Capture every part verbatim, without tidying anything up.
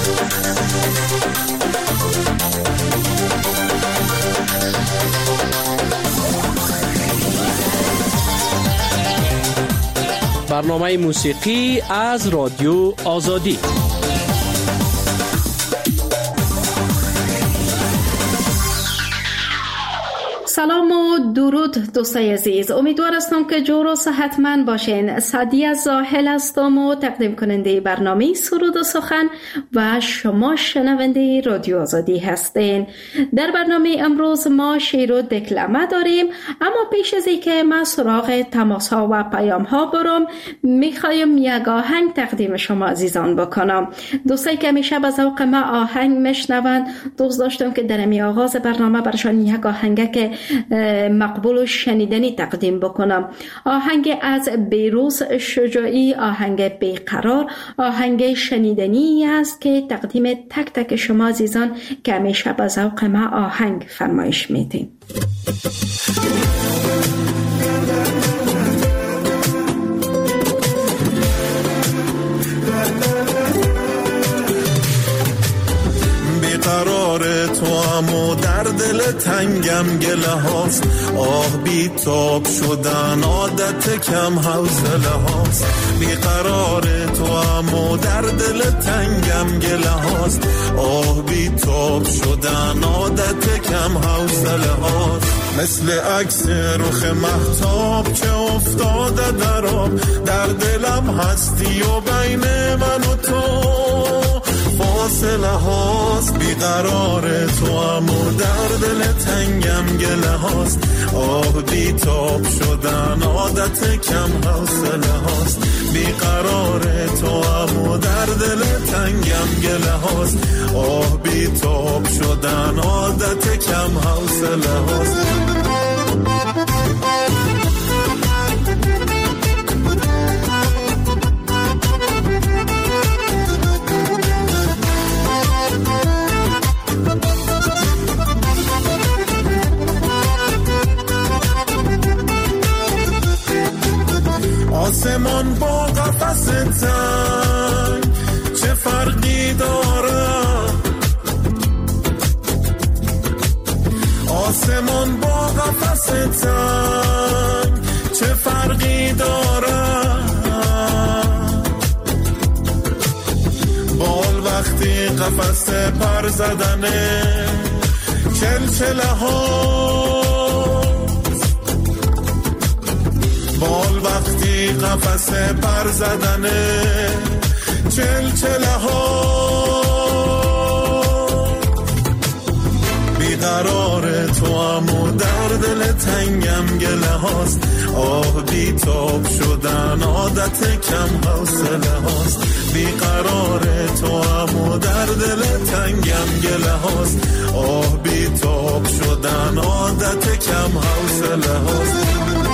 برنامه موسیقی از رادیو آزادی. سلام و درود دوستای عزیز، امیدوار هستم که جور و صحتمند باشین. سعدیه زاهل هستم و تقدیم کننده برنامه سرود و سخن و شما شنونده رادیو آزادی هستین. در برنامه امروز ما شعر و دکلمه داریم، اما پیش از اینکه من سراغ تماس ها و پیام ها برم میخوایم یک آهنگ تقدیم شما عزیزان بکنم. دوستایی که همیشه به ذوق ما آهنگ میشنون، دوست داشتم که در می آغاز برنامه برشان یک آهنگ که مقبول و شنیدنی تقدیم بکنم. آهنگ از بیروز شجاعی، آهنگ بیقرار، آهنگ شنیدنی است که تقدیم تک تک شما عزیزان که همیشه به ذوق ما آهنگ فرمایش میدین. قرار تو امو در دل تنگم گله هاست، آه بی تاب شدن عادت کم حوصله هاست. بی قرار تو امو در دل تنگم گله هاست، آه بی تاب شدن عادت کم حوصله هاست. مثل عکس رخ مهتاب که افتاده در آب، در دلم هستی و بین من و تو فاصله هاست. بیقرار تو امو در دل تنگم گله هاست، آه بی تاب شدن عادت کم حوصله هاست. بیقرار تو امو در دل تنگم گله هاست، آه بی تاب شدن عادت کم حوصله هاست. آسمان با قفس تنگ چه فرقی داره؟ آسمان با قفس تنگ چه فرقی داره؟ بال وقتی قفس پر زدنه چلچله ها، بال وقتی قفس پر زدنه چلچله ها. بیقرار تو امو در دل تنگم گله هاست، آه بی تاب شدن عادت کم حوصله هاست. بیقرار تو امو در دل تنگم گله هاست، آه بی تاب شدن عادت کم حوصله هاست.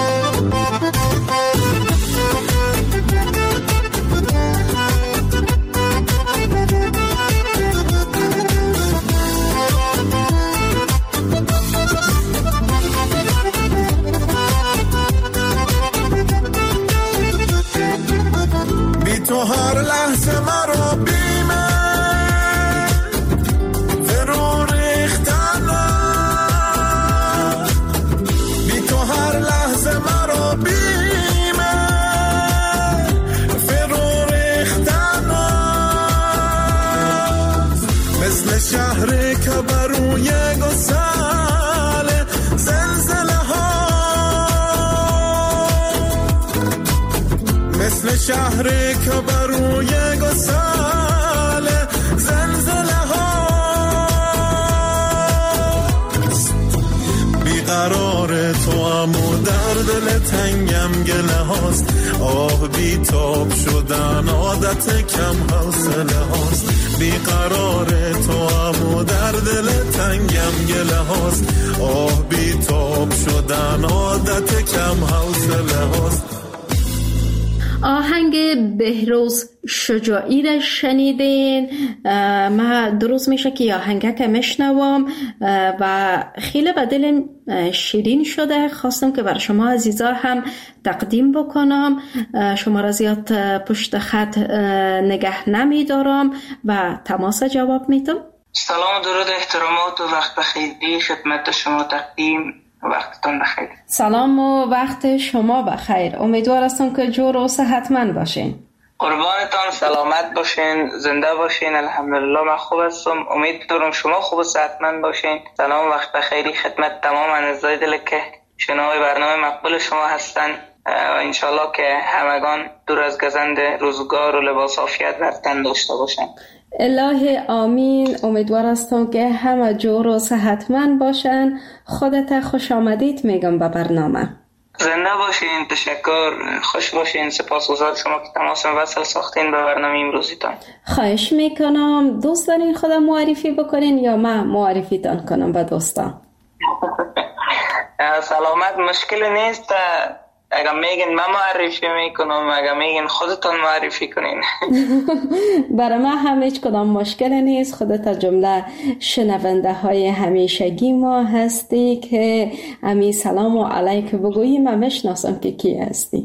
بی تو هر لحظه مرا بیمه فرو ریختنه، بی تو هر لحظه مرا بیمه فرو ریختنه. مثل شهر که بروی گسل زلزله ها، مثل شهر که بروی گسل زلزله ها. بیقرار تو امو در دل تنگم گله هاست، آه بی تاب شدن عادت کم حوصله هاست. بیقرار تو امو در دل تنگم گله هاست، آه بی تاب شدن عادت کم حوصله هاست. آهنگ بهروز شجاعی را شنیدین. من درست میشه که آهنگه که میشنوم و خیلی به دلم شیرین شده، خواستم که بر شما عزیزا هم تقدیم بکنم. شما را زیاد پشت خط نگه نمیدارم و تماس جواب میتم. سلام و درود، احترامات و وقت بخیر خدمت شما تقدیم. وقتتون بخیر. سلام و وقت شما بخیر. امیدوار هستم که جور و صحتمند باشین. قربانتان، سلامت باشین، زنده باشین. الحمدلله من خوب هستم. امید دارم شما خوب و صحتمند باشین. سلام و وقت بخیر خدمت تمام اعضای دل که شنوای برنامه مقبول شما هستن و انشالله که همگان دور از گزند روزگار و لباس عافیت بر تن داشته باشن. الهی آمین. امیدوار هستم که همه جور و صحتمند باشن. خودت خوش آمدید میگم به برنامه. زنده باشین، تشکر، خوش باشین. سپاسگزار شما که تماس وصل ساختین به برنامه امروزیتان. خواهش میکنم. دوست دارین خودم معرفی بکنین یا من معرفیتان کنم به دوستان؟ سلامت، مشکل نیست. اگر میگین من معرفی میکنم، اگر میگین خودتان معرفی کنین. برای من هم هیچ کدام مشکل نیست. خودت جمله شنونده های همیشگی ما هستی که امی سلام و علیک بگویی، من میشناسم که کی هستی.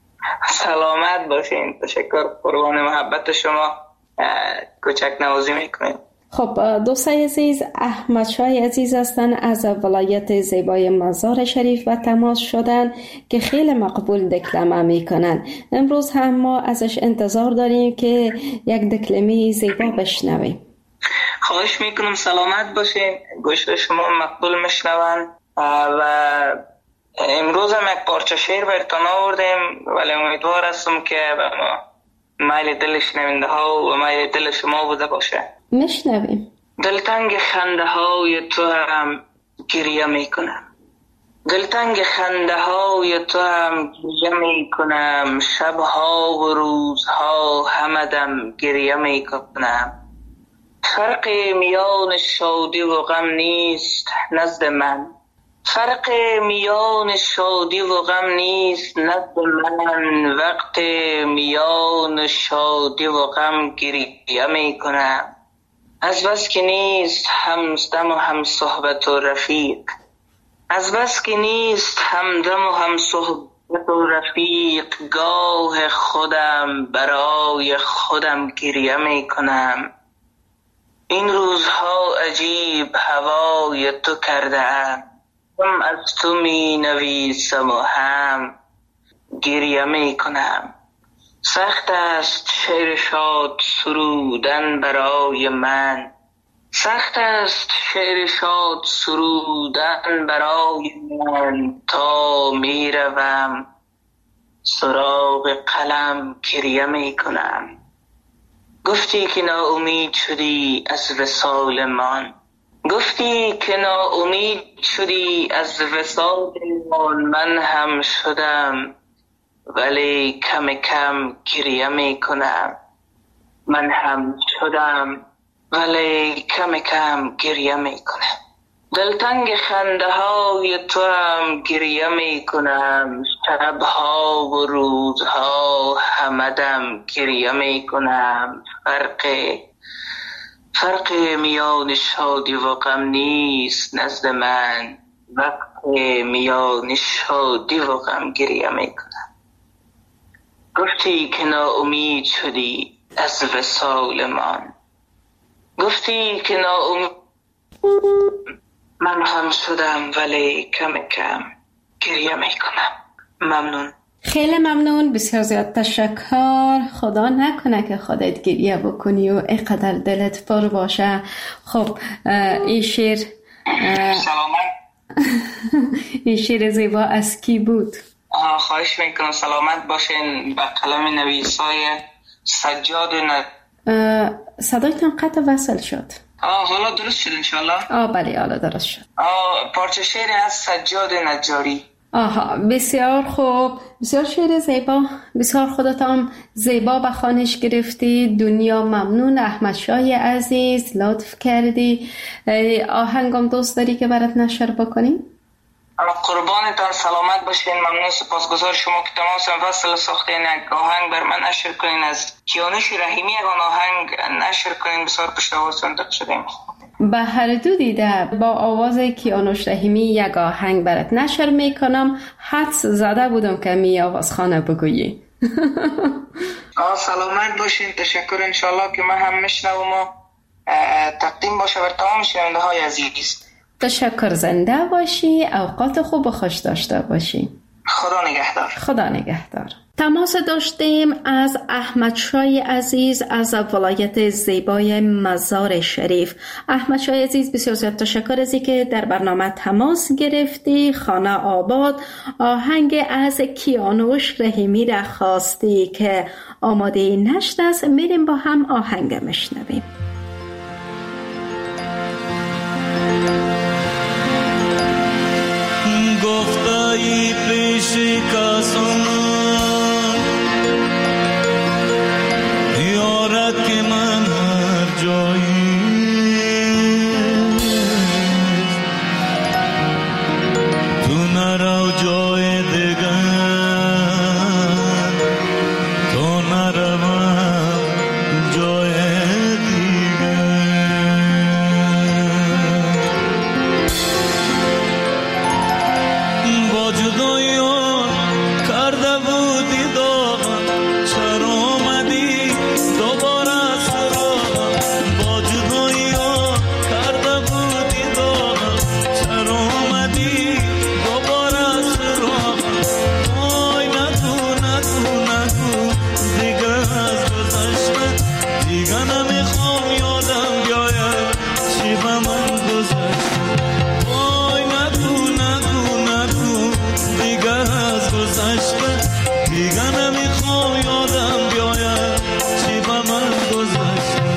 سلامت باشین، تشکر، قربان محبت شما. کوچک نوازی میکنین. خب دوستای عزیز، احمد شاه عزیز هستن از ولایت زیبای مزار شریف و تماس شدن که خیلی مقبول دکلمه میکنن. امروز هم ما ازش انتظار داریم که یک دکلمه زیبا بشنویم. خواهش میکنم، سلامت باشین. گوش شما مقبول میشنون و امروز هم یک پارچه شعر براتون آوردیم، ولی امیدوار هستم که میل دل شنونده ها و میل دل شما بوده باشه. میشنویم. دلتنگ خنده های تو هم گریه میکنم، دلتنگ خنده های تو هم گریه میکنم، شبها و روزها همدم گریه میکنم. فرق میان شادی و غم نیست نزد من، فرق میان شادی و غم نیست نزد من، وقت میان شادی و غم گریه میکنم. از بس که نیست همدم و هم صحبت و رفیق، از بس که نیست همدم و هم صحبت و رفیق، گاه خودم برای خودم گریه میکنم. این روزها عجیب هوای تو کرده ام، هم از تو می نویسم و هم گریه میکنم. سخت است شعر شاد سرودن برای من، سخت است شعر شاد سرودن برای من، تا می روم سراغ قلم گریه می کنم. گفتی که ناامید شدی از وصال من، گفتی که ناامید شدی از وصال من، من هم شدم ولی کم کم گریه می کنم. من هم شدم ولی کم کم گریه می کنم. دلتنگ خنده های تو هم گریه می کنم، شبها و روزها همدم گریه می کنم. فرق فرق میان شادی و غم نیست نزد من، وقت میان شادی و غم گریه می کنم. گفتی که ناامید شدی از وصال من، گفتی که ناامید، من هم شدم ولی کم کم گریه می کنم. ممنون. خیلی ممنون، بسیار زیاد تشکر. خدا نکنه که خودت گریه بکنی و اینقدر دلت پر باشه. خب این شعر سلامت. این شعر زیبا از کی بود؟ خواهش میکنم، سلامت باشین. به قلم نویسای سجاد ن... صدایتان قطع وصل شد. آه حالا درست شد انشالله. آه بله حالا درست شد. آه پارچه شعر از سجاد نجاری. آها بسیار خوب، بسیار شعر زیبا، بسیار خودتان زیبا به خوانش گرفتی. دنیا ممنون. احمد شاه عزیز لطف کردی. آهنگم دوست داری که برات نشر بکنیم؟ قربانتان، سلامت باشین. ممنون، سپاسگزار شما که تماس وصل ساختین. یک آهنگ بر من نشر کنین از کیانوش رحیمی، یک آهنگ نشر کنین. بسیار پشتوار صندوق شدیم. به هر دو دیده با آواز کیانوش رحیمی یک آهنگ برات نشر میکنم. حدس زده بودم که می آواز خانه بگویی. آه سلامت باشین. تشکر. انشالله که من هم میشنوم و تقدیم باشه بر تمام شنونده های عزیز. تشکر. زنده باشی، اوقات خوب و خوش داشته باشی. خدا نگهدار. خدا نگهدار. تماس داشتیم از احمد شای عزیز از ولایت زیبای مزار شریف. احمد شای عزیز، بسیار زیاد تشکر از اینکه در برنامه تماس گرفتی. خانه آباد آهنگ از کیانوش رحیمی را خواستی که آماده نشد است. میریم با هم آهنگ مشنویم. گفتایی پیش کسان یارد که من هر جایی تو نرو جای دیگر تو نروم جای دیگر با جدایی کرده بودی داغم چرا آمدی دوباره سراغم با جدایی کرده بودی داغم چرا آمدی دوباره سراغم وای نگو نگو نگو دیگه از گذشته دیگه نمیخوام یادم بیاید چی به من گذشته وای نگو نگو نگو دیگه از گذشته دیگه نمیخوام یادم بیاید چی به من گذشته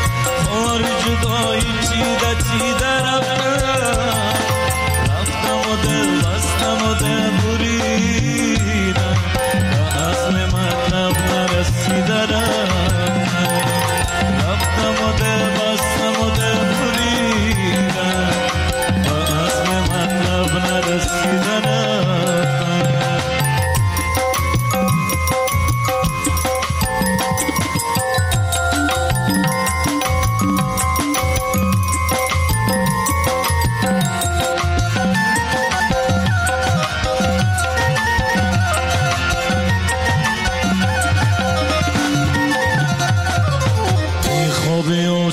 رفتم و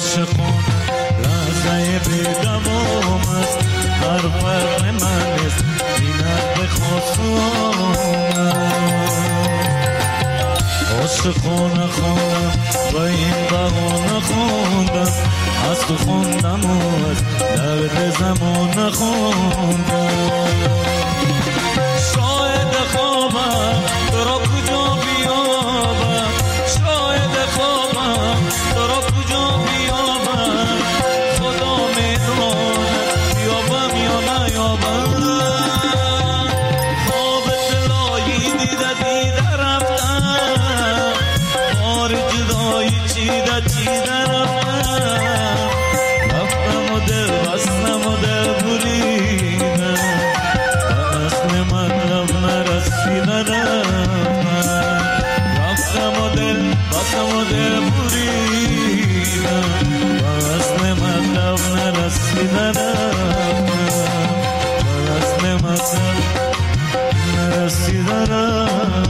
عاشقان لحظه بیدوام است هر فرق من است اینت به خواستم عاشقان خواندم و این بهانه خواندم از تو خواندم و از درد زمان خواندم شاید خوابم تو را کجا بیابم شاید خوابم تو را کجا بیابم خدا میدواند بیابم یا نیابم خواب دلایی دیده دیده رفتم خار جدایی چیده چیده رفتم رفتم و دل بستم و دل بریدم و اصل مطلب نرسیدم رفتم و دل بستم و دل بریدم و اصل مطلب نرسیدم و اصل مطلب نرسیدم.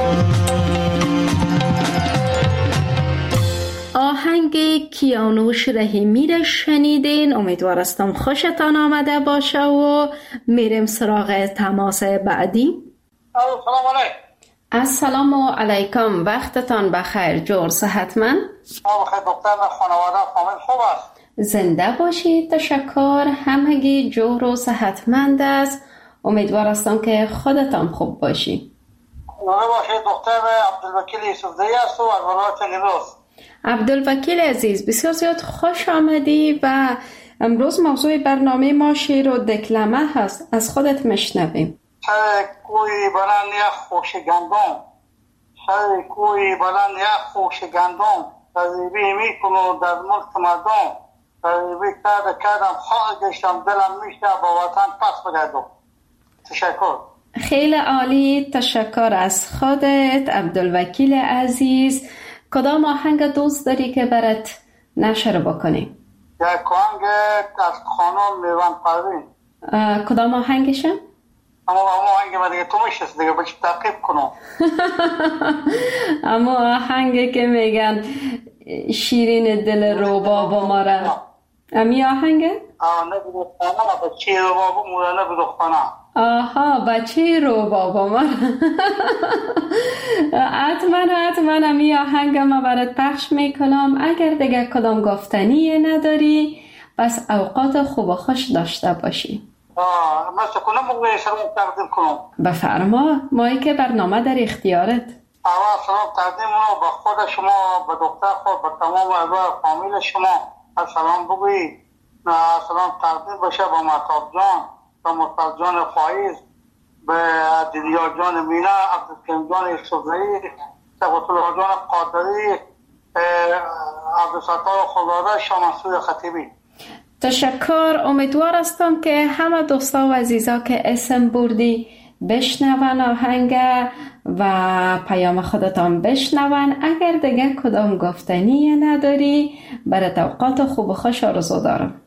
آهنگ کیانوش رحیمی را شنیدین. امیدوار هستم خوشتان آمده باشه و میریم سراغ تماس بعدی. سلام علیکم. السلام علیکم، وقتتان بخیر. جور صحتمند؟ بخیر دکتر، خانواده فامیل خوب است؟ زنده باشید. تشکر. همگی جور و صحتمند است. امیدوار هستم که خودتان خوب باشی. نوره باشید دکتر. عبدالوکیل یوسفزئی است و از ولایت نیمروز. عبدالوکیل عزیز، بسیار زیاد خوش آمدی و امروز موضوع برنامه ما شعر و دکلمه هست. از خودت مشنویم. سر کوی بلند یخ خوش گندم، سر کوی بلند یخ خوش گندم، تذیبی می کنو در ملک مردم، تذیبی کرده کردم خواهد گشتم دلم میشه با وطن پس بگردم. تشکر. خیلی عالی، تشکر از خودت عبدالوکیل عزیز. کدام آهنگ دوست داری که برات نشر بکنیم؟ یک آهنگ از خانم میوان پروین. کدام آهنگشه؟ اما آهنگ ما دیگه تو میشست دیگه بچه تعقیب کنم. اما آهنگی که میگن شیرین دل روبا با ما را، امی آهنگه؟ آه نه بدختانه بچه روبا با ما را، نه بدختانه. آها بچه رو بابا ما حتما حتما امی آهنگ ما برات پخش میکنم. اگر دیگه کدام گفتنی نداری بس اوقات خوب و خوش داشته باشی. آه مثل کنم موقعی سلام تقدیم کنم. بفرما، مایی که برنامه در اختیارت. اول سلام تقدیم کنم به خود شما، به دکتر خود، به تمام اعضای فامیل شما. سلام بگویی. سلام تقدیم باشه به مهتاب جان، به مصطفی جان فایز، به دیدیار جان مینا، عبدالکریم جان یوسفزئی، سبحت الله جان قادری، عبدالستار خداداد، شاه منصور خطیبی. تشکر. امیدوار هستم که همه دوستا و عزیزا که اسم بردی بشنون آهنگ و پیام خودتان بشنون. اگر دیگه کدام گفتنی نداری برای اوقات خوب و خوش آرزو دارم.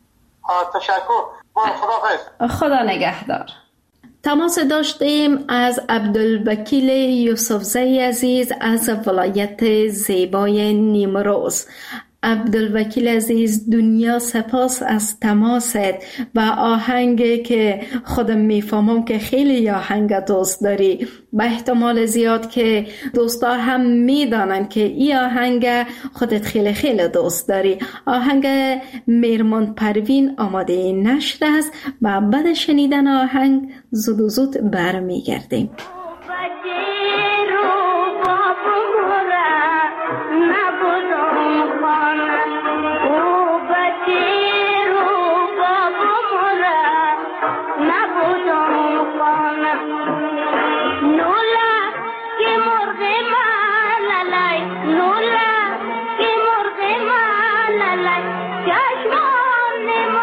تشکر. خدا خدا نگهدار. تماس داشتیم از عبدالوکیل یوسفزئی عزیز از ولایت زیبای نیمروز. عبدالوکیل عزیز، دنیا سپاس از تماست و آهنگ که خودم میفهمم که خیلی آهنگ دوست داری. به احتمال زیاد که دوستا هم میدانن که این آهنگ خودت خیلی خیلی دوست داری. آهنگ میرمان پروین آماده نشر است و بعد شنیدن آهنگ زود و زود برمیگردیم.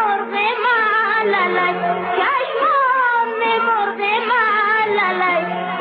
Like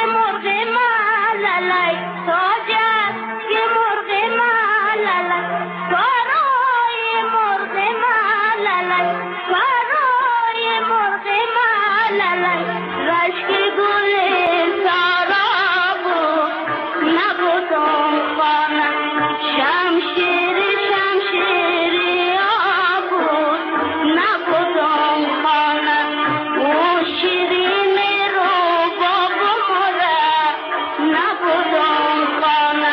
نبودم خانه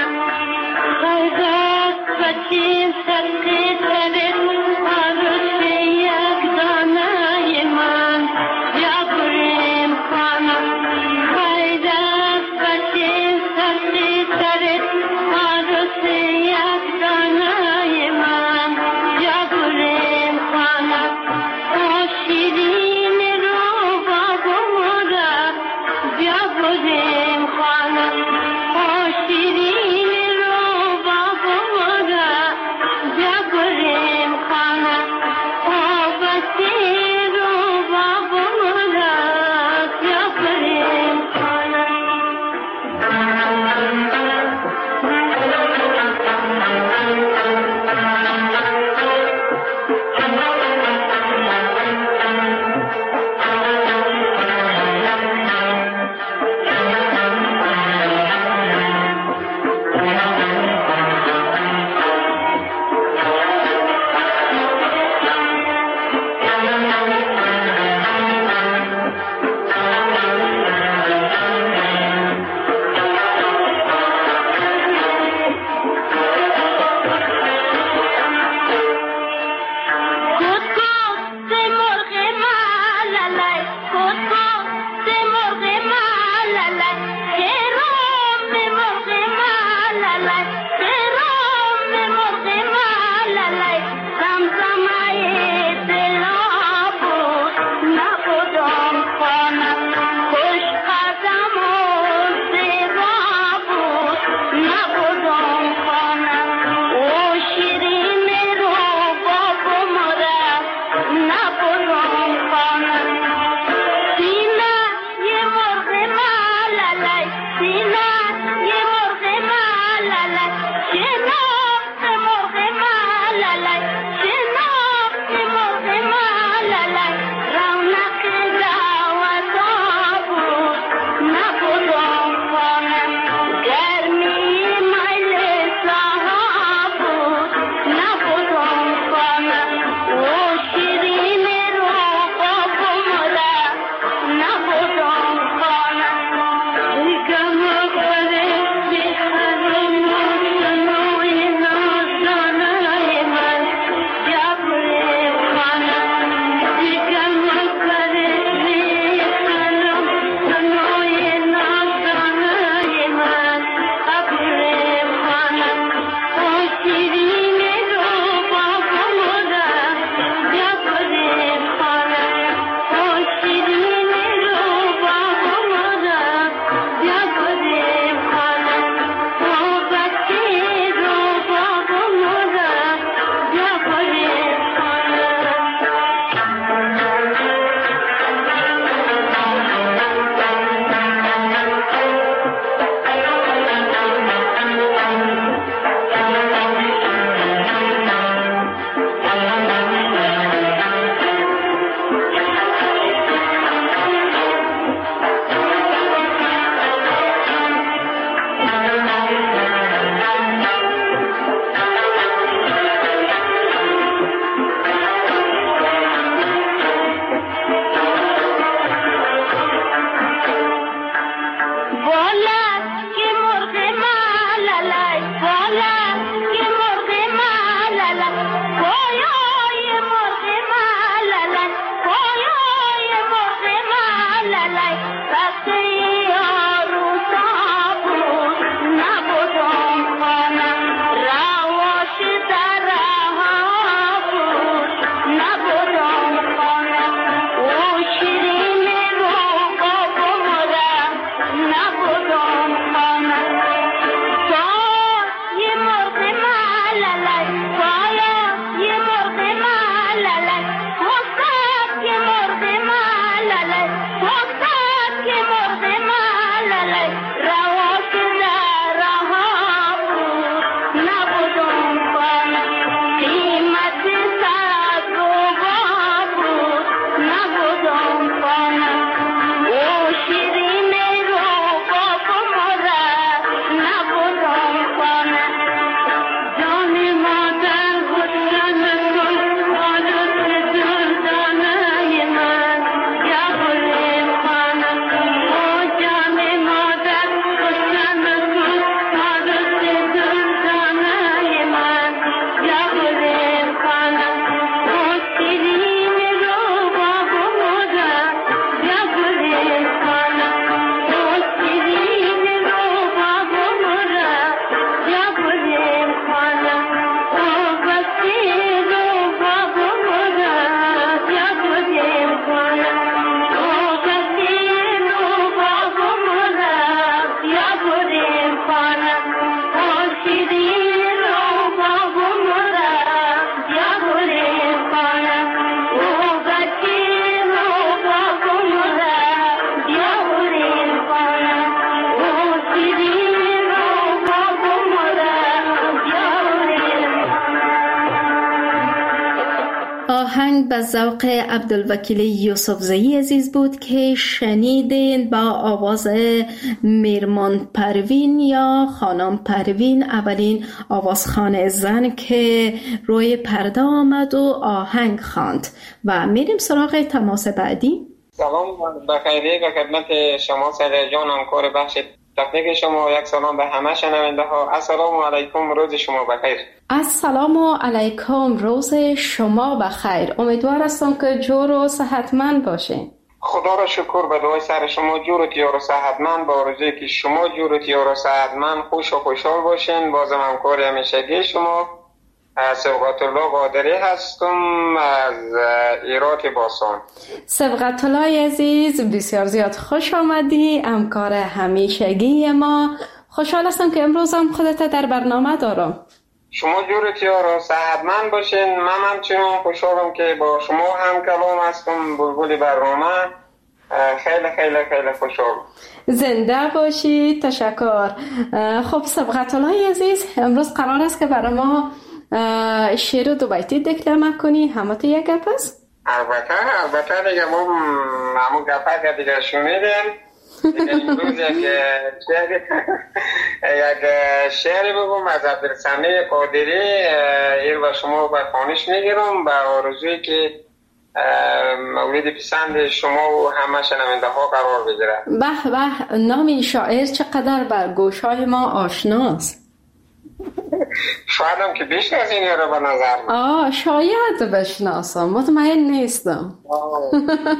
آهنگ به ذوق عبدالوکیل یوسفزئی عزیز بود که شنیدین با آواز میرمان پروین یا خانم پروین، اولین آوازخوان زن که روی پرده آمد و آهنگ خواند. و میریم سراغ تماس بعدی. سلام بخیری و خدمت شما سعید جان، همکار بخش تکنیک شما. یک سلام به همه شنونده ها. السلام علیکم، روز شما بخیر. السلام علیکم، روز شما بخیر. امیدوار هستم که جور و صحتمند باشین. خدا را شکر، به دعای سر شما جور و تیار و صحتمند، با آرزویی که شما جور و تیار و صحتمند، خوش و خوشحال باشین. بازم همکار همیشگی شما سبقت الله قادری هستم از ایرات باسان. سبقت الله عزیز، بسیار زیاد خوش آمدی، همکار همیشگی ما. خوشحال هستم که امروز هم خودت در برنامه دارم. شما جورتیار و صحتمند باشین. من همچنان خوشحالم که با شما هم کلام هستم، بلبل برنامه. خیلی خیلی خیلی خوشحال. زنده باشی. تشکر. خب سبقت الله عزیز، امروز قرار است که برای ما شعر دو بیتی دکلمه کنی. همه تو یک گپ است؟ البته البته دیگه ما همون گپه که دیگه شنیدیم. دیگه امروز یک شعر یک شعر بگم از عبدالسمیع قادری. این و شما به خوانش میگیرم به آرزویی که مورد پسند شما و همه شنونده ها قرار بگیره. به به، نام شاعر چقدر بر گوشهای ما آشناست. شاید هم که بشناسین رو به نظر من. آه شاید بشناسم، مطمئن نیستم. آه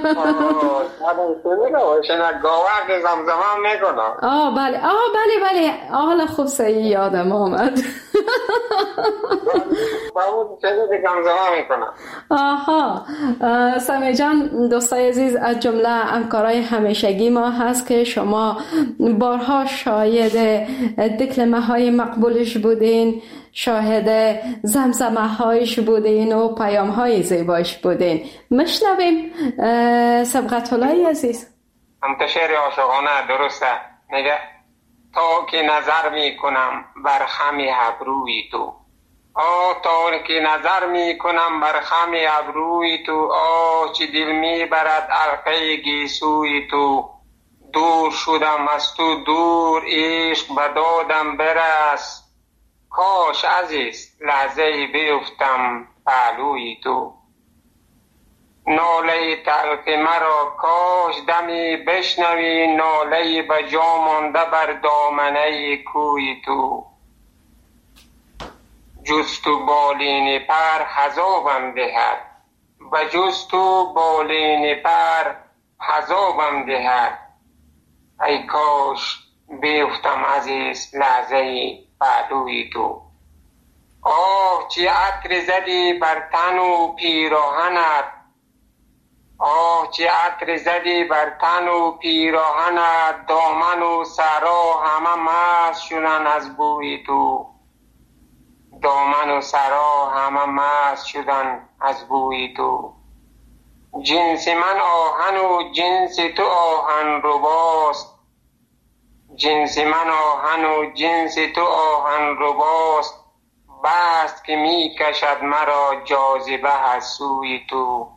شاید گاورد زمزمه میکنم. آه بله، آه بله بله، حالا خوب صحیح یادم آمد. با اون چیزی زمزمه میکنم. آها، سمیع جان، دوستای عزیز، از جمله همکارای همیشگی ما هست که شما بارها شاهد دکلمه های مقبولش بودین، شاهد زمزمه هایش بودین و پیام های زیبایش بودین. مشنویم سبقت الله عزیز. هم شعر عاشقانه درسته. میگه تا که نظر میکنم بر خم ابروی تو، آه تا که نظر میکنم بر خم ابروی تو، آه چه دل میبرد علقه گیسوی تو. دور شدم از تو دور، عشق بدادم برس، کاش عزیز لحظه بیفتم پهلوی تو. ناله تلخ مرا کاش دمی بشنوی، ناله بجا مانده بر دامنه کوی تو. جز تو بالین پر حذابم دهد، و جز تو بالین پر حذابم دهد، ای کاش بیفتم عزیز لحظه پهلوی تو. آه چه عطر زدی بر تن و پیراهنت، آه چه عطر زدی بر تن و پیراهنت، دامن و سرا همه مست شدن از بوی تو. دامن و سرا همه مست شدن از بوی تو. جنس من آهن و جنس تو آهن رباست، جنس من آهن و جنس تو آهن رباست، بست که می کشد مرا جاذبه از سوی تو.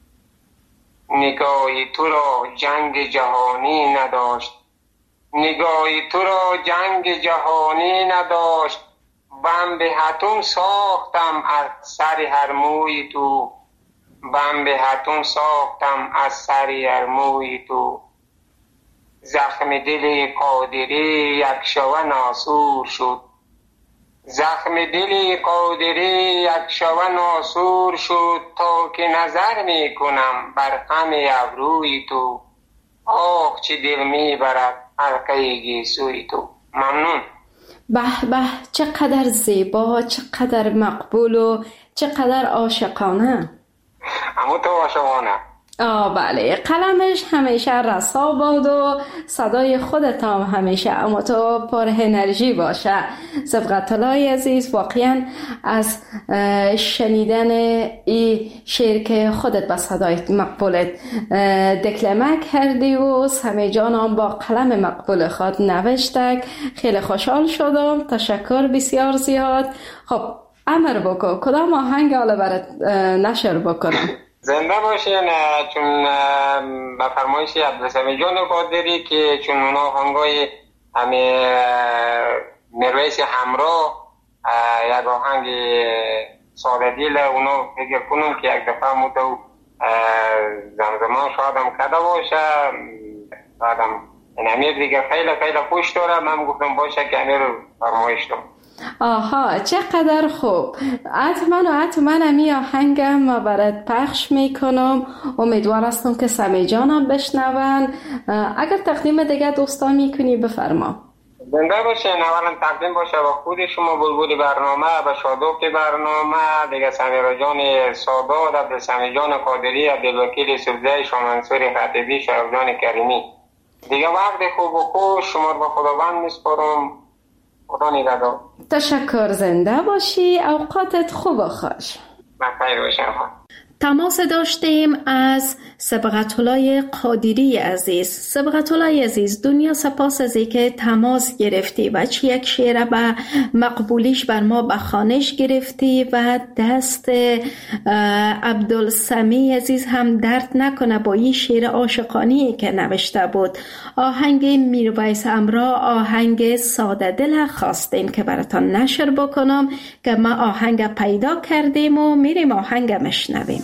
نگاهی تو را جنگ جهانی نداشت، نگاهی تو را جنگ جهانی نداشت، بم به حتم ساختم از سر هر موی تو. بم به حتم ساختم از سر هر موی تو. زخم دل قادری یک شوه ناسور شد، زخم دل قادری یک شوه ناسور شد، تا که نظر می کنم بر خم ابروی تو. آه چه دل می برد حلقه گیسوی تو. ممنون. به به، چقدر زیبا، چقدر مقبول و چقدر عاشقانه. اما تو عاشقانه. آه بله، قلمش همیشه رسا باد و صدای خودت هم همیشه اما تو پر انرژی باشه. سبقت الله عزیز، واقعا از شنیدن این شعر که خودت با صدای مقبولت دکلمه کردی و سمیع جان هم با قلم مقبول خود نوشتک، خیلی خوشحال شدم. تشکر بسیار زیاد. خب امر بکن کدام آهنگ حالا برات نشر بکنم؟ زنده باشین. چون به فرمایش عبدالسمیع جان قادری که چون اونا آهنگای همه مرویس همراه یک آهنگ ساده دیل اونا فکر کنم که یک دفعه مدو زمزمان شادم کده باشه بعدم این امیر دیگه خیلی خیلی خوش داره. من گفتم باشه که امیر رو فرمایش دارم. آها چقدر خوب. حتما و حتما امی آهنگم برات پخش میکنم. امیدوار هستم که سمیع جانم بشنون. اگر تقدیم دیگه دوستان میکنی بفرما. زنده باشین. اولا تقدیم باشه با خود شما بلبل برنامه و شادوک برنامه دیگه سمیرا جان سادات، عبدالسمیع جان قادری، عبدالوکیل سبزه، شامنصور خطیبی، شرف جان کریمی. دیگه وقت خوب و خوش شما رو با خداوند میسپارم. خدا نگهدار. تشکر. زنده باشی. اوقاتت خوب و خوش. بخیر باشم. تماس داشتیم از صبغت‌الله قادری عزیز. صبغت‌الله عزیز دنیا سپاس از که تماس گرفتی و چی یک شعر به مقبولیش بر ما به خوانش گرفتی و دست عبدالسمیع عزیز هم درد نکنه با این شعر عاشقانه‌ای که نوشته بود. آهنگ میرویس همراه، آهنگ ساده دل خواستیم که براتان نشر بکنم که ما آهنگ پیدا کردیم و میریم آهنگ مشنویم.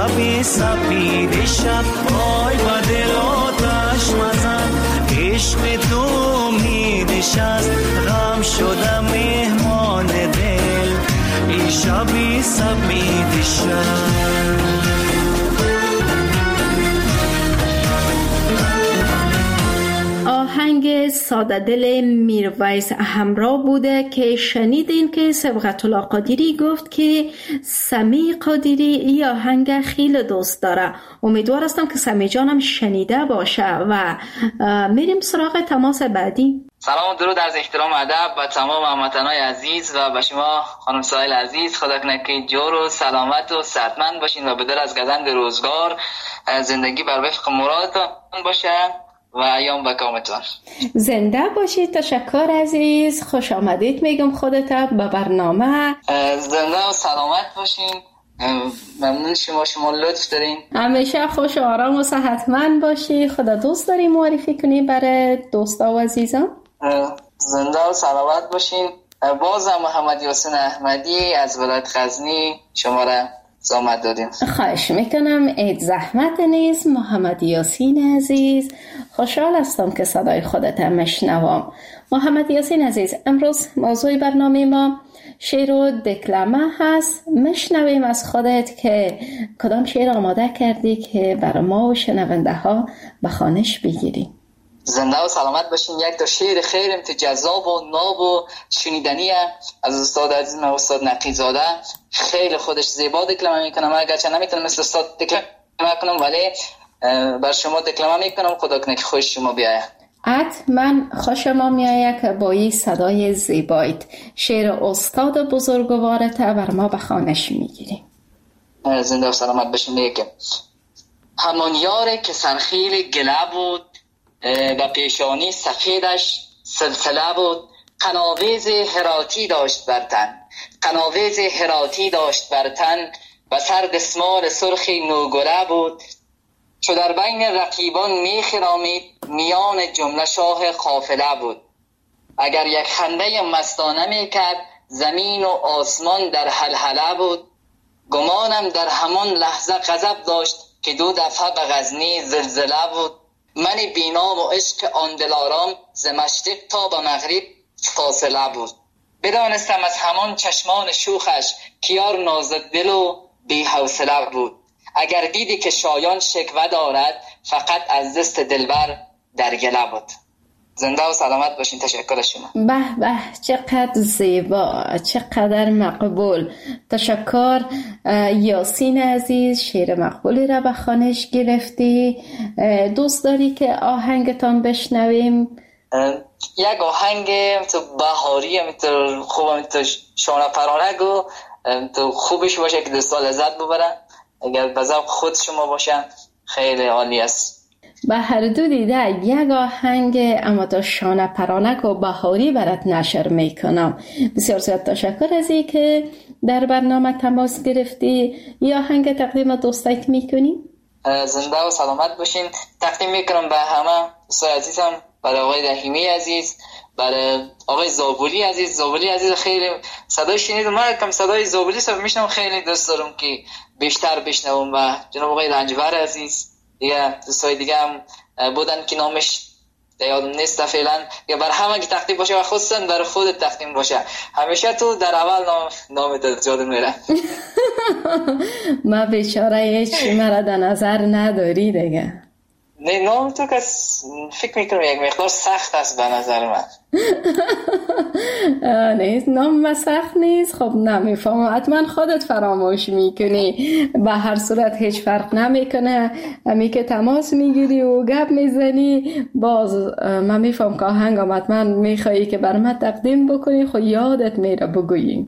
شبی سپید شب پای با دل آتش مزن عشق تو امیدش است غم شدم مهمان دل ای شبی سپید شب. آهنگ ساده دل میرویس همراه بوده که شنیدین که سبقت الله قادری گفت که سمی قادری این آهنگ خیلی دوست داره. امیدوار هستم که سمی جانم شنیده باشه و میریم سراغ تماس بعدی. سلام و درود از احترام ادب به تمام هموطنان عزیز و به شما خانم سایل عزیز. خدا کنه که جور و سلامت و صحتمند باشین و به در از گزند روزگار زندگی بر وفق مرادتان باشه و ایام به کامتون. زنده باشید. تشکر عزیز. خوش آمدید میگم خودت به برنامه. زنده و سلامت باشین. ممنون شما شما لطف دارین. همیشه خوش و آرام و صحتمند باشی. خدا دوست داری معرفی کنی برای دوستا و عزیزان. زنده و سلامت باشین. بازم محمد یاسین احمدی از ولایت غزنی شما را زحمت دادیم. خواهش میکنم. عید زحمت نیست. محمد یاسین عزیز خوشحال هستم که صدای خودت مشنوم. محمد یاسین عزیز امروز موضوع برنامه ما شعر و دکلمه هست. مشنویم از خودت که کدام شعر آماده کردی که برای ما و شنونده ها به خوانش بگیری. زنده و سلامت باشین. یک تا شعر خیلی جذاب و ناب و شنیدنی از استاد عزیزم استاد نقیزاده. خیلی خودش زیبا دکلمه میکنم، اگرچه نمیتونم مثل استاد دکلمه کنم ولی بر شما دکلمه میکنم. خدا کنه که خوش شما بیاید. حتما خوشم میآید که با این صدای زیبایت شعر استاد بزرگوارت بر ما به خوانش میگیری. زنده و سلامت باشین. میگم همان یاره که سرخیل گله بود و پیشانی سفیدش سلسله بود، قناویز هراتی داشت بر تن، قناویز هراتی داشت بر تن و سر دسمال سرخی نوگره بود. چو در بین رقیبان میخرامید میان جمله شاه قافله بود. اگر یک خنده مستانه میکرد زمین و آسمان در حلحله بود. گمانم در همان لحظه غضب داشت که دو دفعه به غزنی زلزله بود. من بینام و عشق آن دلارام ز مشرق تا به مغرب فاصله بود. بدانستم از همان چشمان شوخش کیار نازک دل و بی حوصله بود. اگر دیدی که شایان شکوه دارد فقط از دست دلبر در گله بود. زنده و سلامت باشین. تشکر شما. به به چقدر زیبا، چقدر مقبول. تشکر یاسین عزیز. شعر مقبولی را به خوانش گرفتی. دوست داری که آهنگتان بشنویم؟ یک آهنگ تو بهاری تو خوبم تو شانه پرانه و تو خوبش باشه که دوستا لذت ببرن. اگر به ذوق خود شما باشن خیلی عالی است. به هر دو دیده یک آهنگ اما تا شانه پرانک و بهاری برات نشر میکنم. بسیار زیاد تشکر از این که در برنامه تماس گرفتی. یا آهنگ تقدیم دوستایت میکنی؟ زنده و سلامت باشین. تقدیم میکنم به همه دوستای عزیزم، برای آقای رحیمی عزیز، برای آقای زابولی عزیز. زابولی عزیز خیلی صدای شنیدم، من کم صدای زابولی صدای میشنم، خیلی دوست دارم که بیشتر بشنوم. و جناب آقای رنجبر عزیز دیگه دوستای دیگه هم بودن که نامش یادم نیست فعلا. یا بر همه که تقدیم باشه و خصوصا برای خودت تقدیم باشه. همیشه تو در اول نام نامت یادم میره. ما بیچاره هیچ مرا در نظر نداری دیگه. نه نام تو که فکر میکنم یک مقدار سخت است به نظر من. نیست نام سخت نیست. خب نمیفهم، حتما خودت فراموش میکنی. به هر صورت هیچ فرق نمیکنه. امی که تماس میگیری و گپ میزنی باز من میفهم که آهنگم حتما میخوایی که بر من تقدیم بکنی. خب یادت میره بگویی.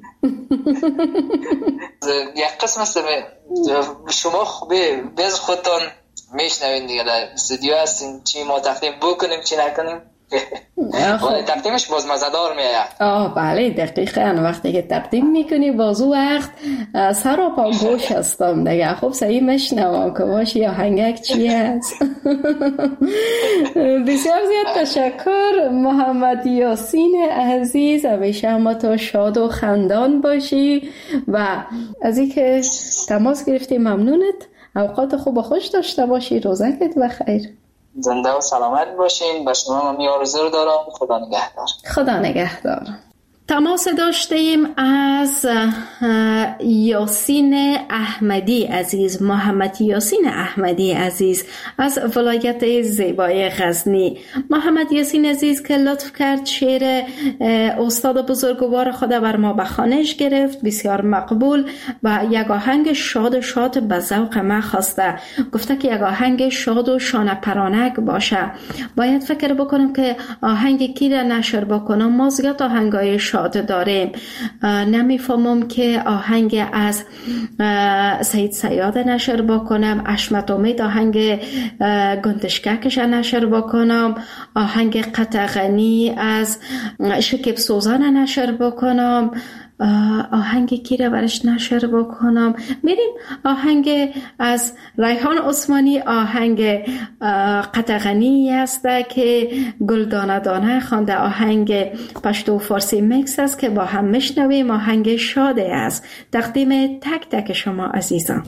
یک قسم است شما خوبه بیز خودتان میشنوین دیگه، در استودیو هستین چی ما تقدیم بکنیم چی نکنیم. ولی تقدیمش باز مزدار میاد. آه بله دقیقاً. وقتی که تقدیم میکنی باز او وقت سر و پا گوش هستم دیگه. خب صحیح مشنوم که باشی یا هنگک چی هست. بسیار زیاد تشکر محمد یاسین عزیز. همیشه هم تو شاد و خندان باشی و از این که تماس گرفتی ممنونت. اوقات خوب و خوش داشته باشی. روزتت بخیر. زنده و سلامت باشین. به شما هم آرزو رو دارم. خدا نگهدار. خدا نگهدار. تماس داشتیم از یاسین احمدی عزیز، محمد یاسین احمدی عزیز از ولایت زیبای غزنی. محمد یاسین عزیز که لطف کرد شعر استاد بزرگوار خود بر ما به خوانش گرفت، بسیار مقبول و یک آهنگ شاد شاد به ذوق ما خواسته. گفته که یک آهنگ شاد و شانه پرانک باشه. باید فکر بکنم که آهنگ کی را نشر بکنم. ما زیاد آهنگای شاد داریم. نمیفهمم که آهنگ از سید سیاد نشر بکنم، اشمت امید آهنگ گندشککش نشر بکنم، آهنگ قطغنی از شکیب سوزان نشر بکنم، آهنگ کی را برش نشر بکنم. میریم آهنگ از ریحان عثمانی، آهنگ قطغنی است که گلدانه دانه خوانده، آهنگ پشتو فارسی میکس است که با هم میشنویم. آهنگ شاده است. تقدیم تک تک شما عزیزان.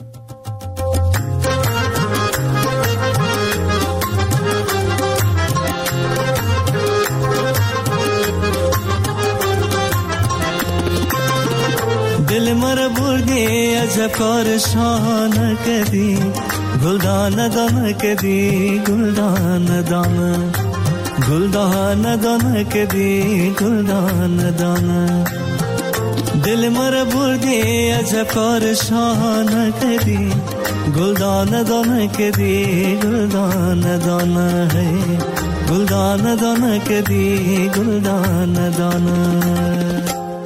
دل مر بردی عجب کار شانه کدی، گلدانه دانه کدی، گلدانه دانه، گلدانه دانه کدی، گلدانه دانه. دل مر بردی عجب کار شانه کدی، گلدانه دانه کدی، گلدانه دانه، گلدانه دانه کدی، گلدانه دانه.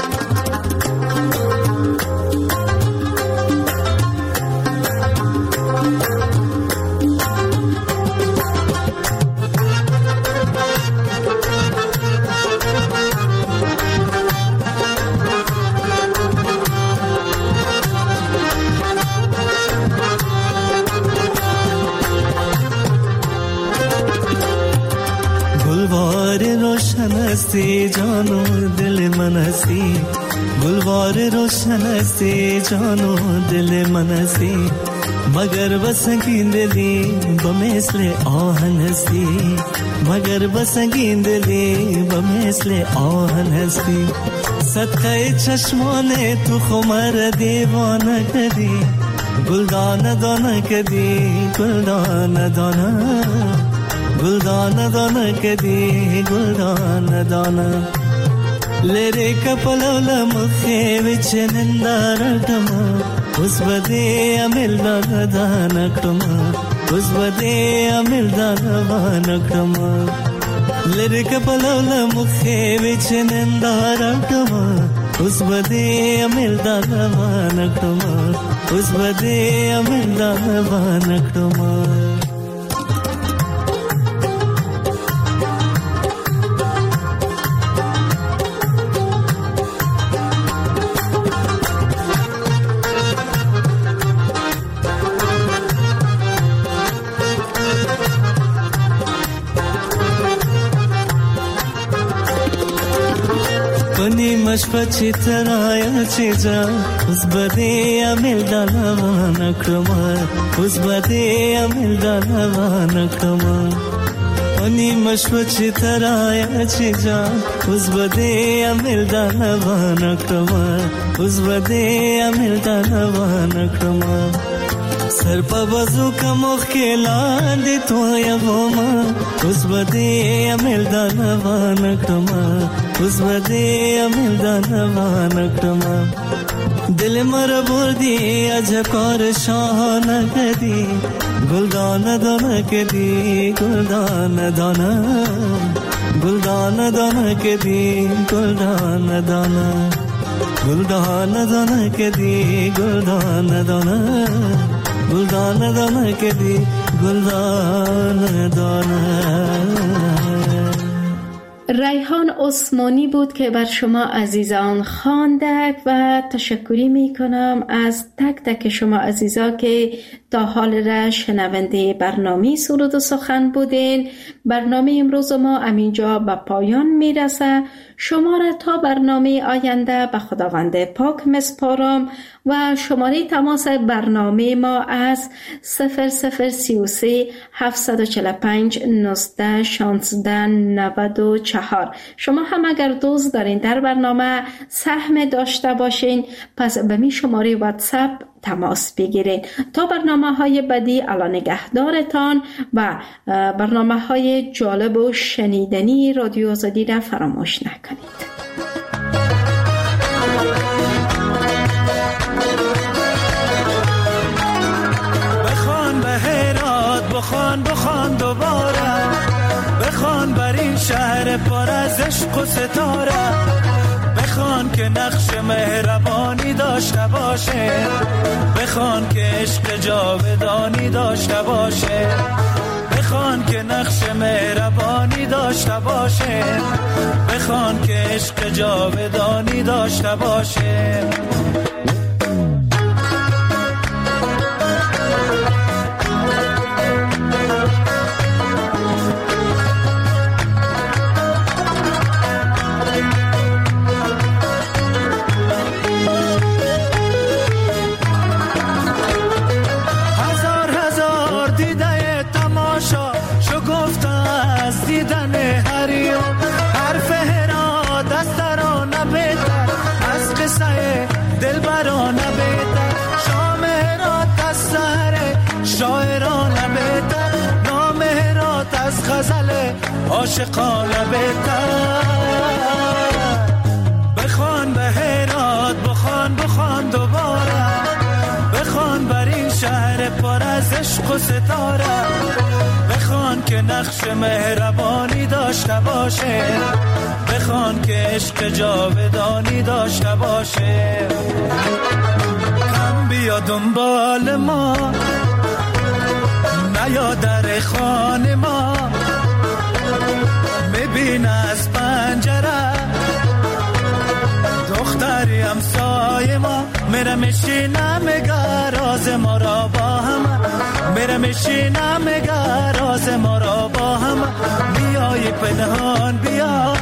हस्ती जानो दिल मनसी, गुलवार रोशन हस्ती जानो दिल मनसी, मगर बसंगी दिली बमेसले आहन हस्ती, मगर बसंगी दिली बमेसले आहन हस्ती। सदक़े चश्माने तू खुमर दीवाना कदी, गुलदाना दाना कदी, गुलदाना दाना, गुलदाना दाना कदी, गुलदाना दाना। लेरे कपलवला मुखे विच निंदारटमा, उस बदे अमिल दानकटमा, उस बदे अमिल दानकटमा। लेरे कपलवला मुखे विच निंदारटमा, उस बदे अमिल दानकटमा, उस बदे अमिल दानकटमा। मशपची तराया चीजा, उस बदे अमिल दानवान क्रमा, उस बदे अमिल दानवान क्रमा। अनि मशपची तराया चीजा, उस बदे अमिल दानवान क्रमा, उस बदे अमिल दानवान क्रमा। सर पर बजू का मुख के लांदी तो या वोमा, उस बदे अमिल दानवान क्रमा, उस बदे अमिल दानवान क्रमा। दिल मर बुर्दी अजकार शान कदी, गुलदाना दाना कदी, गुलदाना दाना, गुलदाना दाना कदी, गुलदाना दाना, गुलदाना दाना कदी, गुलदाना दाना, गुलदाना दाना कदी, गुलदाना दाना। ریحان عثمانی بود که بر شما عزیزان خواندک و تشکری می کنم از تک تک شما عزیزا که تا حال را شنونده برنامه سرود و سخن بودین. برنامه امروز ما همینجا به پایان می رسه. شما را تا برنامه آینده به خداوند پاک مسپارم و شماره تماس برنامه ما از صفر صفر سی و سه هفتصد و چهل و پنج نوزده شانزده نود و چهار. شما هم اگر دوست دارین در برنامه سهم داشته باشین پس به می شماره واتساپ تماس بگیرین. تا برنامه های بعدی الان نگهدارتان و برنامه های جالب و شنیدنی رادیو آزادی را فراموش نکنید. بخوان به هرات، بخوان بخوان دوباره، بخوان بر این شهر پر از عشق و ستاره، بخوان که نقش مهربانی داشته باشه، بخوان که عشق جاودانی داشته باشه، بخوان که نقش مهربانی داشته باشه، بخوان که عشق جاودانی داشته باشه. عاشقانه بهتر بخوان به هرات، بخوان بخوان دوباره، بخوان بر این شهر پر از عشق و ستاره، بخوان که نقش مهربانی داشته باشه، بخوان که عشق جاودانی داشته باشه. کم بیا دنبال ما، نیا در خانه ما، ببین از پنجره دختری همسایه ما، میره میشینه میگه راز ما را با هم، میره میشینه میگه راز ما را با هم، بیای پنهان بیا،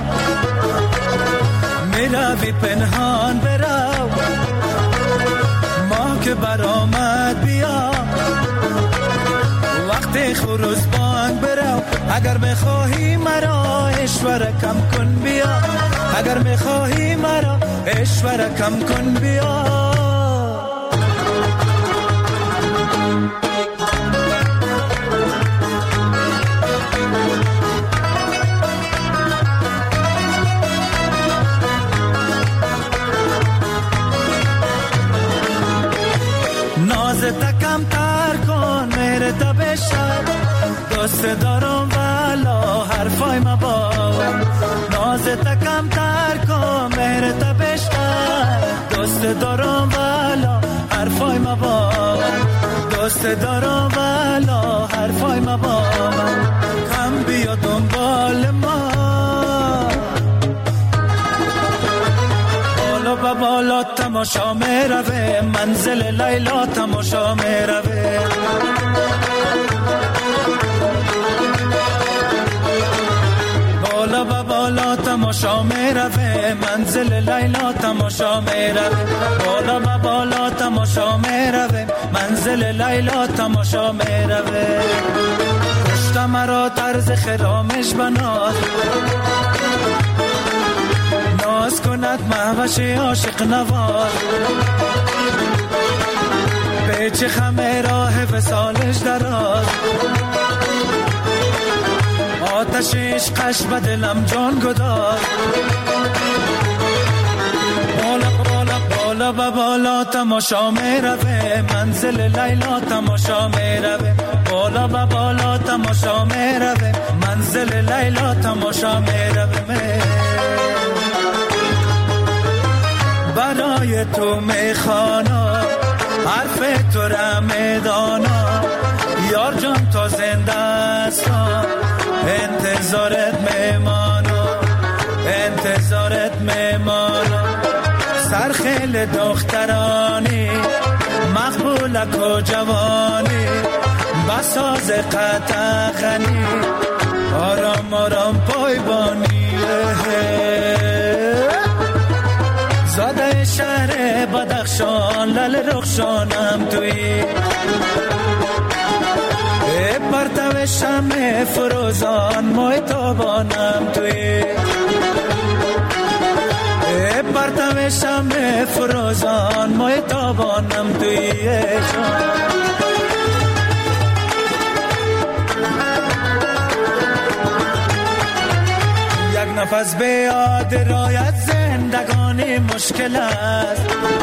میروی پنهان برو، ما که برآمد بیا، وقتی خروز بانگ برو، اگر بخواهی مرا اشوره کم کن بیا، اگر بخواهی مرا اشوره کم کن بیا. ناز تکم تر کن مهر تبشم، دوست دارم والا حرفای ما باور، ناز تکم تر کن مهر تبشم، دوست دارم والا حرفای ما باور، دوست دارم والا حرفای ما باور. کم بیا دنبال ما، بالا با بالا تماشا میروه، منزل لیلا تماشا میروه، بالا با بالا تماشا میروه، منزل لیلا تماشا میروه، بالا با بالا تماشا میروه، منزل لیلا تماشا میروه. کشت مرا طرز خرامش بناز، ناز کند مهوش عاشق نواز، پیچ خمه راه وصالش دراز، آتش عشقش به دلم جان گداز، بالا بالا بالا با بالا تماشا میروه، منزل لیلا تماشا میروه، بالا با بالا تماشا میروه، منزل لیلا تماشا میروه. برای تو میخوانا حرف تو را میدانا، یار جان تا زنده است انتظارت میمانا، گل دخترانی مقبولک و جوانی بساز قطع غنی آرام آرام پایبانی زاده شهر بدخشان لل رخشانم توی پرتو شمع فروزان مای تابانم توی پرتو شمع فروزان مای تابانم توی یک نفس به یاد رایت زندگانی مشکل است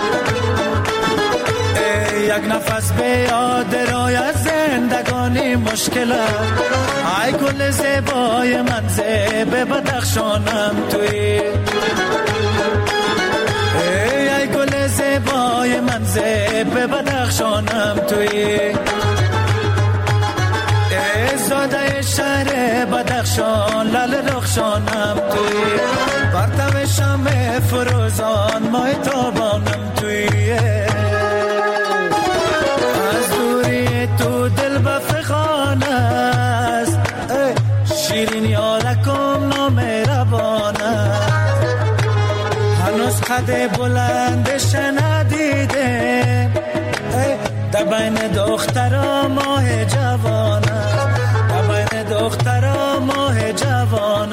یک نفس به یاد رایت زندگانی مشکل است ای گل زیبای من زیب بدخشانم توی ای گل زیبای من زیب بدخشانم توی زاده شهر بدخشان لل رخشانم توی پرتو شمع فروزان مای تابانم توی از دوری تو دل بفخان است شیرین یارکم نامهربان است هنوز قد بلند شنیدم در بین دخترا ماه جوان در بین دخترا ماه جوان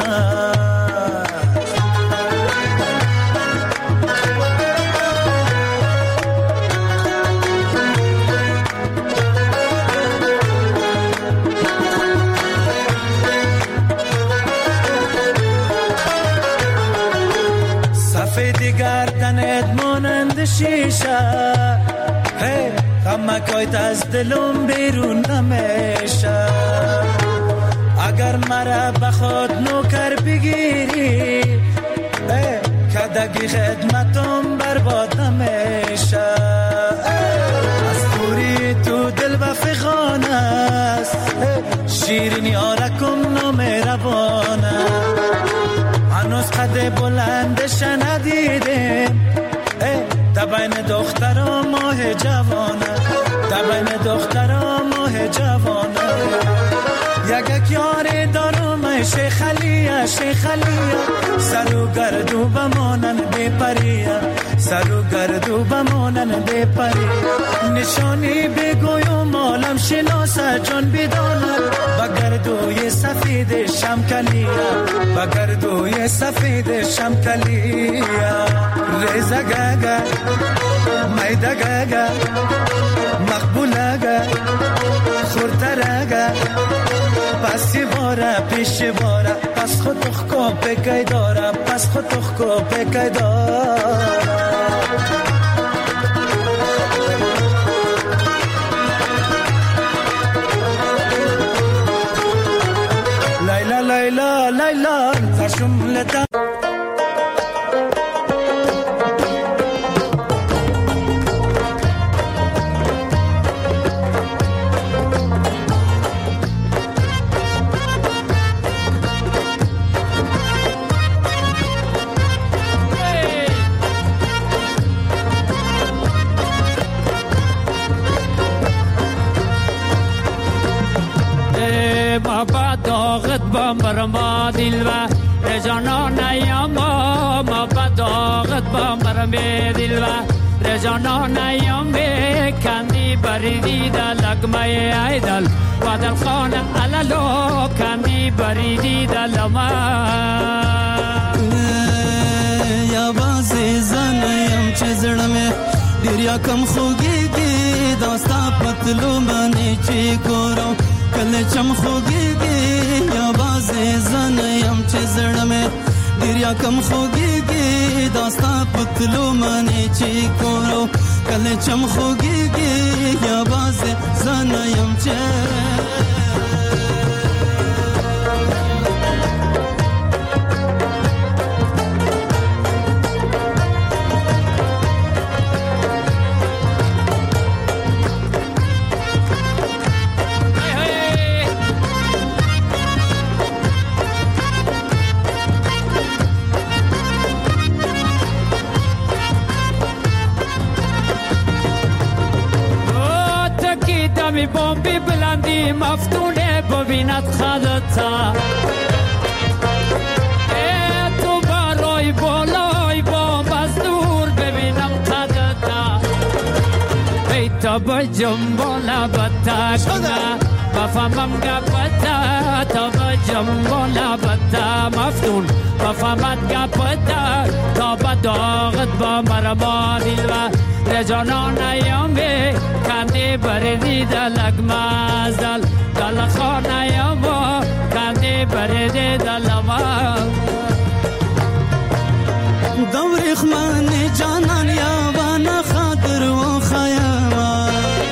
سفید گردنت مانند شیشه غمکایت از دلم بیرون نمیشه اگر مرا بخواد نوکر بگیری کدگی خدمتم برباد نمیشه از دوری تو دل بفخان است شیرین یارکم نامهربانه هنوز قد بلندش ندیدم در بین دخترا ماه جوانه در بین دخترا ماه جوانه یک یار دارم شیخ علیه شیخ علیه سر و گردو بمانن بی پریه سر و گردو بمانن بی پریه نشانی بگویم مالم شناسه جان بدانه بگردوی سفید شمکلیه بگردوی سفید شمکلیه ریزه گگه میده گگه مقبوله گه خورتره پسی باره پیش باره پس خود تخکو پکی داره پس خود تخکو پکی داره لیلا لیلا لیلا زشملتا برما دل و رجانا نیام ما بداغت با مرم دل و رجانا نیام کندی بریدی دلگ می ایدل و دل خانه علالو کندی بریدی دل ما یا بازی زنیم چه زرمه دریا کم خوگی دی داستا پتلو منی چی کرو کل چم خوگی دی یا بازی زنیم چه زرمه دریا کم خوگی دی داستا پتلو منی چی کرو کل چم خوگی دی یا بازی زنیم چه مفتونه ببیند خودتا تو برای بالای با مزدور ببینم خودتا ای تا با جنبالا بتا کنه بفهمم گپتا تا با جنبالا بتا مفتون بفهمد گپتا تا با داغت با مرما دیل و رجانان ایامی کندی بردی دلگ مازدل دل خان ایاما کندی بردی دل ما دوریخ من جانان یابان خاطر و خیاما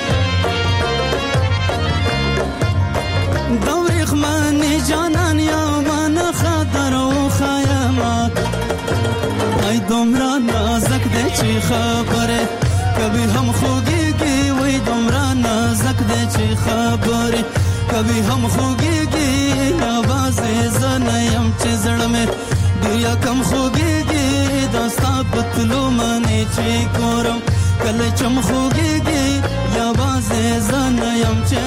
دوریخ من جانان یابان خاطر و خیاما ای دمرا نازک ده چی خبره کبھی ہم خوگی گی وی دمرا نازک دے چی خبری کبھی ہم خوگی گی آواز زنیم چی زڑ میں دیا کم خوگی گی داستا پتلو منی چی کورم کل چم خوگی گی آواز زنیم چی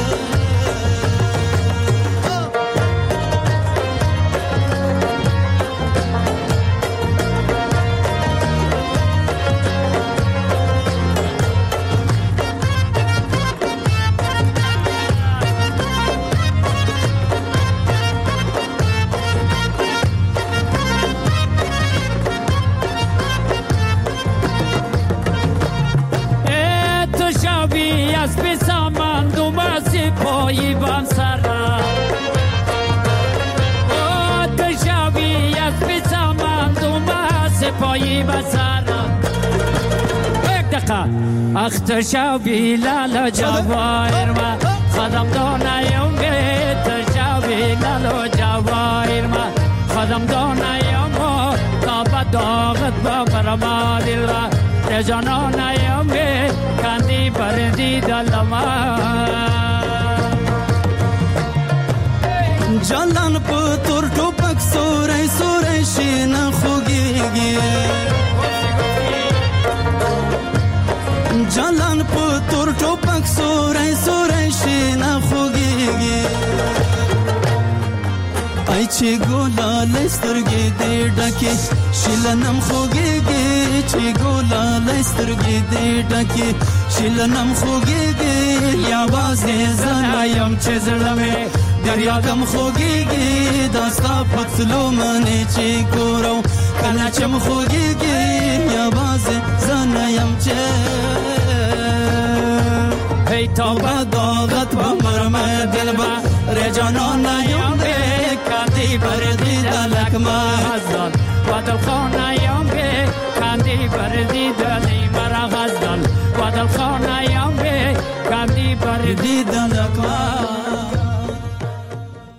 پایی بام سرا او تشاوی از بیسامان دوما سپایی با سرا یک دقیقه اخ تشاوی لالا جوایر ما خدم دانایم گه تشاوی لالا جوایر ما خدم دانایم تا با داغت با برما دل را رجانانایم گه کندی بردی دلما جالان پتور ټوپک سورای سورای شین خوګيږي جالان پتور ټوپک سورای سورای شین خوګيږي ای چې ګولا لسترګې دې ډکه شلنم خوګيږي چې ګولا لسترګې دې ډکه شلنم خوګيږي یا بازه زنایم چې زړمه دریا کم خوگیگی داستا پتلو منی چی کورو کنا چم خوگیگی یا باز زنیم چه ای تا با داغت با مرمه دل با رجانان نیم بی کندی بردی دلک مازدان و دل خانیم بی کندی بردی دلی مرا غزدان و دل خانیم بی کندی بردی دلک مازدان